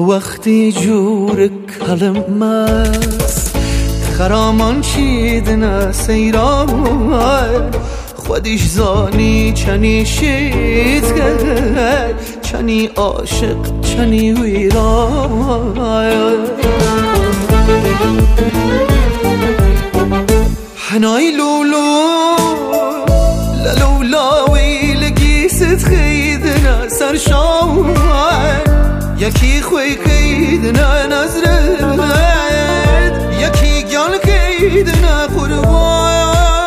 تو وقتی جور کلمس خرامان چیدن سیران خودش زانی چنی شیدگر چنی عاشق چنی ویران حنای لولو للولاوی لگیست خیدن سرشان یکی خوی کیدن نظرت یکی گل کیدن قربان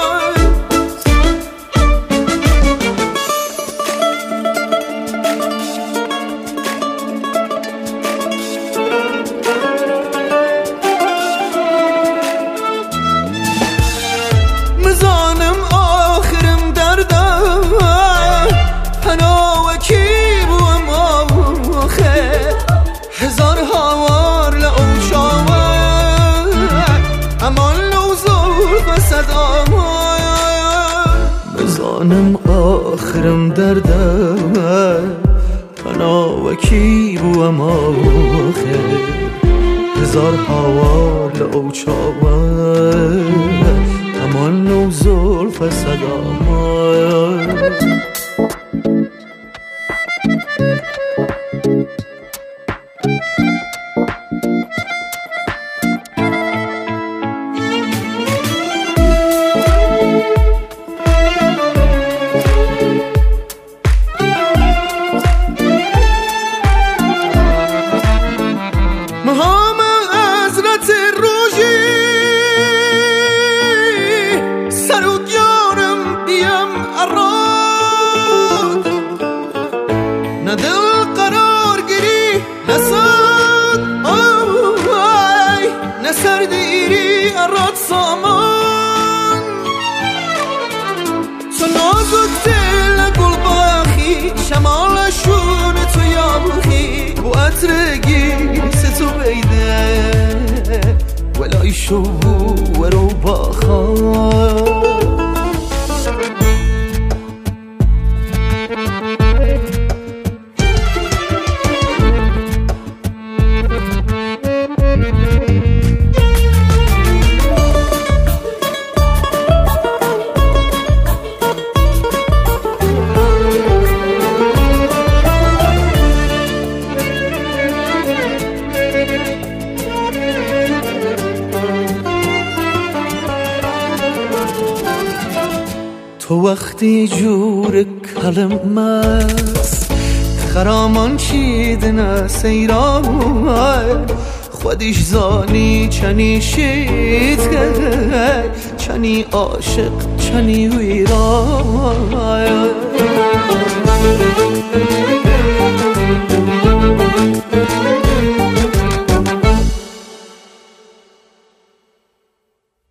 مزانم آخرم دردم هنا وکی بوم آخر هزار هوار لأوشاور امان لوزور بسدام مزانم آخرم دردم هنا وکی بوم آخر هزار هوار لأوشاور امان لوزور بسدام مهام حضرت روژی سر و گیارم بیم اراد نه دل قرار گیری نه ساد نه سردیری اراد سامان تو نازک دل گل باخی شمالشون تو یابخی و عطرگی تو بیده ولای شو ورو باخان تو وقتی جور کلمس خرامان چیدن سیران خودش زانی چنی شیدگر چنی عاشق چنی ویران